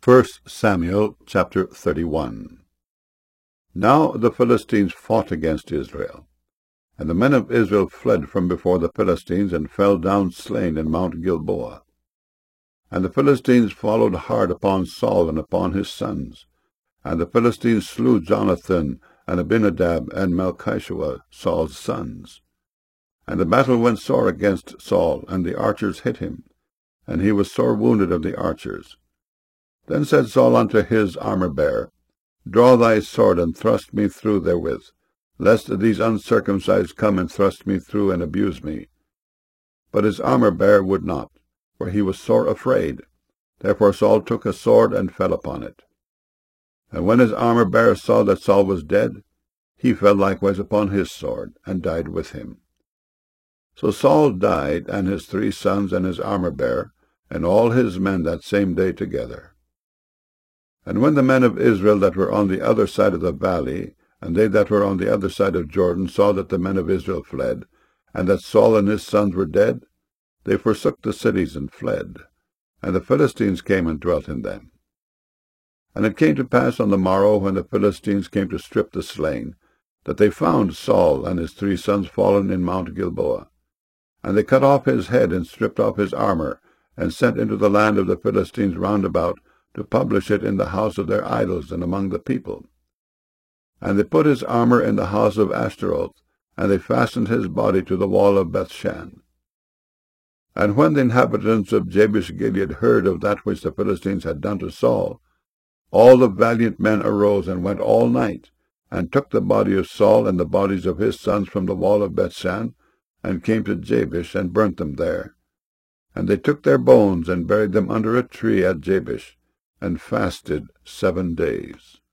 1 Samuel chapter 31. Now the Philistines fought against Israel. And the men of Israel fled from before the Philistines, and fell down slain in Mount Gilboa. And the Philistines followed hard upon Saul and upon his sons. And the Philistines slew Jonathan and Abinadab and Malchishua, Saul's sons. And the battle went sore against Saul, and the archers hit him, and he was sore wounded of the archers. Then said Saul unto his armor-bearer, Draw thy sword, and thrust me through therewith, lest these uncircumcised come and thrust me through, and abuse me. But his armor-bearer would not, for he was sore afraid. Therefore Saul took a sword, and fell upon it. And when his armor-bearer saw that Saul was dead, he fell likewise upon his sword, and died with him. So Saul died, and his 3 sons, and his armor-bearer, and all his men that same day together. And when the men of Israel that were on the other side of the valley, and they that were on the other side of Jordan, saw that the men of Israel fled, and that Saul and his sons were dead, they forsook the cities and fled, and the Philistines came and dwelt in them. And it came to pass on the morrow, when the Philistines came to strip the slain, that they found Saul and his 3 sons fallen in Mount Gilboa. And they cut off his head, and stripped off his armor, and sent into the land of the Philistines round about, to publish it in the house of their idols and among the people. And they put his armor in the house of Ashtaroth, and they fastened his body to the wall of Bethshan. And when the inhabitants of Jabesh-Gilead heard of that which the Philistines had done to Saul, all the valiant men arose, and went all night, and took the body of Saul and the bodies of his sons from the wall of Bethshan, and came to Jabesh, and burnt them there. And they took their bones, and buried them under a tree at Jabesh, and fasted 7 days.